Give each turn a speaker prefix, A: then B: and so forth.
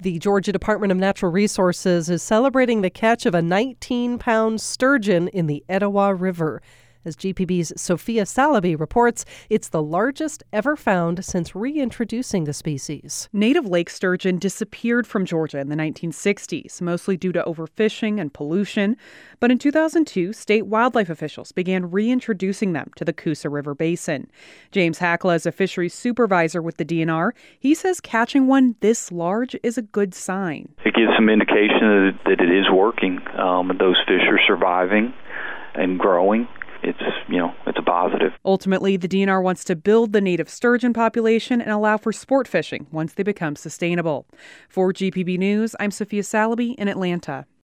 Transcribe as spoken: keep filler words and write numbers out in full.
A: The Georgia Department of Natural Resources is celebrating the catch of a nineteen-pound sturgeon in the Etowah River. As G P B's Sophia Salaby reports, it's the largest ever found since reintroducing the species.
B: Native lake sturgeon disappeared from Georgia in the nineteen sixties, mostly due to overfishing and pollution. But in two thousand two, state wildlife officials began reintroducing them to the Coosa River Basin. James Hackla is a fisheries supervisor with the D N R. He says catching one this large is a good sign.
C: It gives some indication that it, that it is working. Um, those fish are surviving and growing. It's, you know, it's a positive.
B: Ultimately, the D N R wants to build the native sturgeon population and allow for sport fishing once they become sustainable. For G P B News, I'm Sophia Salaby in Atlanta.